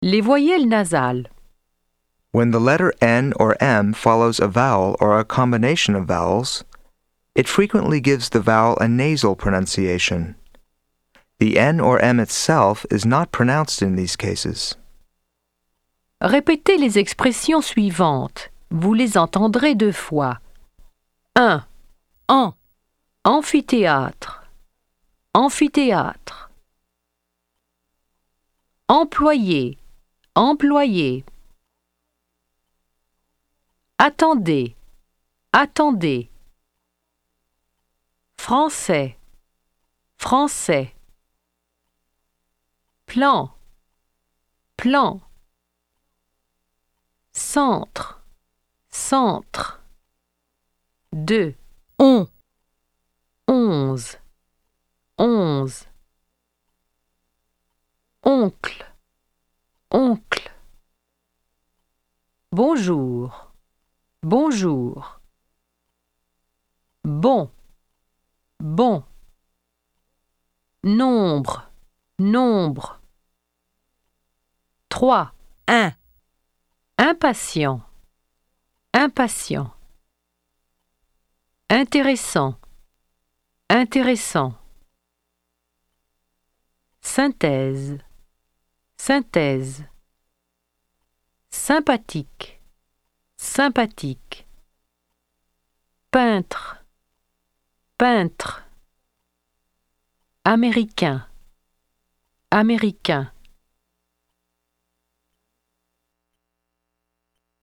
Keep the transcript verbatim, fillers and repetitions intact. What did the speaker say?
Les voyelles nasales. When the letter N or M follows a vowel or a combination of vowels, it frequently gives the vowel a nasal pronunciation. The N or M itself is not pronounced in these cases. Répétez les expressions suivantes. Vous les entendrez deux fois. un. En. Amphithéâtre. Amphithéâtre. Employé. Employé. Attendez. Attendez. Français. Français. Plan. Plan. Centre. Centre. deux. On. Onze. Onze. Oncle. Oncle. Bonjour. Bonjour. Bon. Bon. Nombre. Nombre. Trois. Un. Impatient. Impatient. Intéressant. Intéressant. Synthèse. Synthèse. Sympathique. Sympathique. Peintre. Peintre. Américain. Américain.